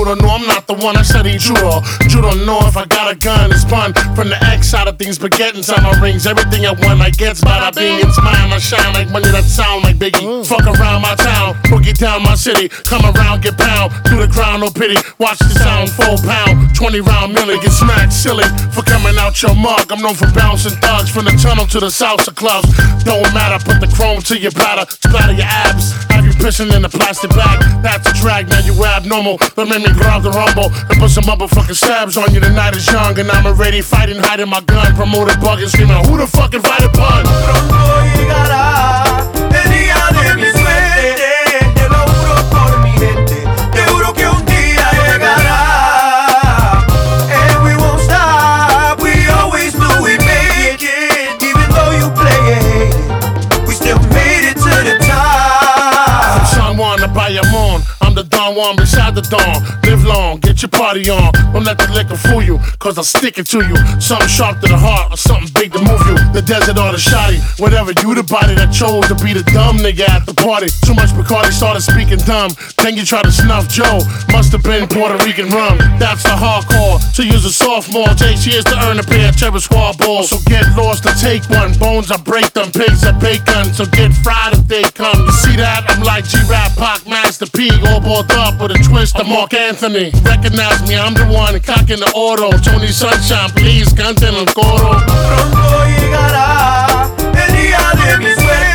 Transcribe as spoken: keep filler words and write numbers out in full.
don't know I'm not the one I study judo. You don't know if I got a gun, it's fun. From the X side of things, but getting inside my rings. Everything I want, I get, bada bing. It's mine, I shine like money that sound like Biggie. Mm. Fuck around my town, boogie down my city. Come around, get pound, through the ground, no pity. Watch the sound, full pound, twenty round milli. Get smacked silly for coming out your mug. I'm known for bouncing thugs from the tunnel to the salsa clubs. Don't matter, put the chrome to your bladder, splatter your abs. Have you pissing in a plastic bag? That's a drag, now you abnormal. Don't make me grab the rumble and put some motherfucking stabs on you. The night is young and I'm already fighting, hiding my gun. Promoted bugging, screaming, who the fuck invited Pun? Pronto llegará el día de mi suerte. Te lo juro por mi gente. Te juro que un día llegará. And we won't stop. We always knew we make it. Even though you play it, we still made it to the top. From San Juan to Bayamon, I'm the Don Juan beside the dawn. Live long, get your party on. Don't let the liquor fool you, cause I'll stick it to you. Something sharp to the heart, or something big to move you. The desert or the shoddy, whatever. You the body that chose to be the dumb nigga at the party. Too much Bacardi, started speaking dumb. Then you try to snuff Joe, must have been Puerto Rican rum. That's the hardcore, to use a sophomore. Takes years to earn a pair of Trevor Squad balls. So get lost to take one, bones I break them. Pigs are bacon, so get fried if they come. You see that? I'm like G-Rap, Pac, Master P. All balled up with a twist of Mark Anthony. Recognize me, I'm the one cocking the auto. Tony Sunshine, please, canten el coro. Pronto llegará el día de mi suerte.